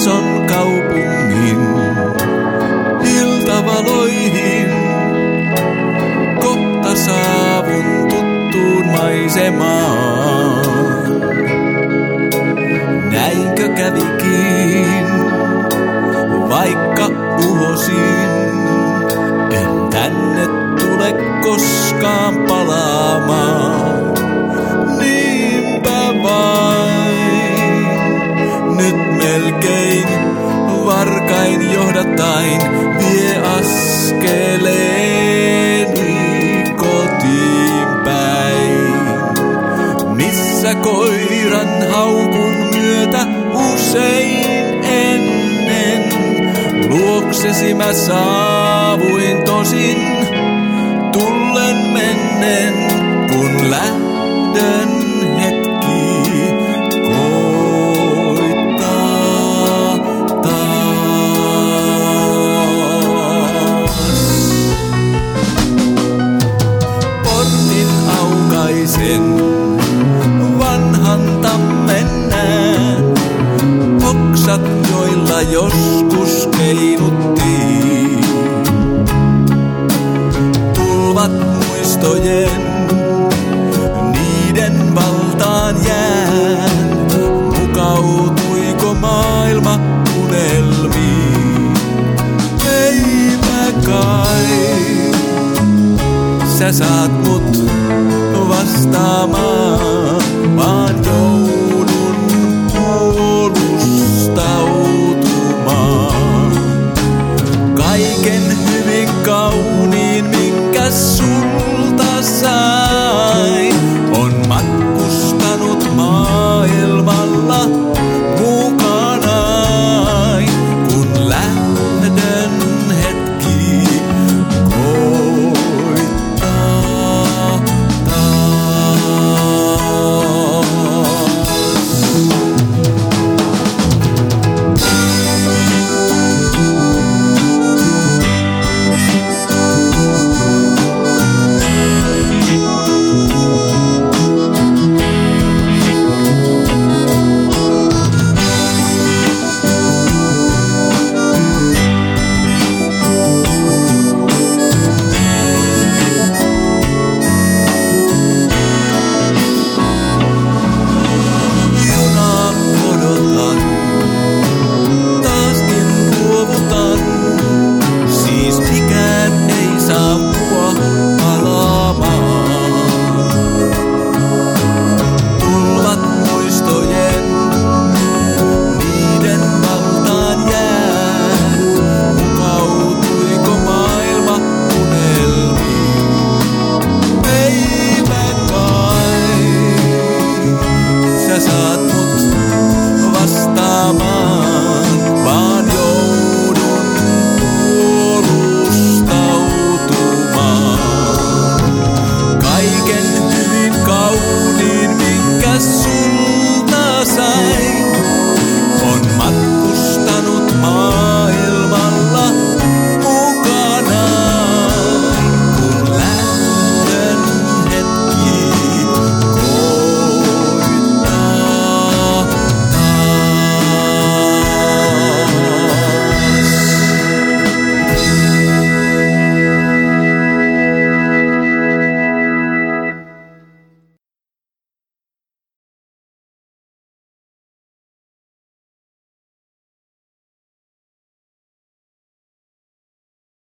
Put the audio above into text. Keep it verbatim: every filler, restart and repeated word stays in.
katson kaupungin iltavaloihin. Kohta saavun tuttuun maisemaan. Näinkö kävikin, vaikka uhosin, en tänne tule koskaan palaamaan. Niinpä vain, nyt melkein varkain johdatain vie askeleeni kotiin päin. Missä koiran haukun myötä usein ennen luoksesi mä saavuin tosin tullen mennen, kun lähdön hetki koittaa taas. Portin aukaisen, vanhan tammen näen, oksat joilla joskus keinuttiin. Tulvat muistojen, niiden valtaan jään. Mukautuiko maailma unelmiin? Eipä kai. Sä saat mut vastaamaan, vaan joudun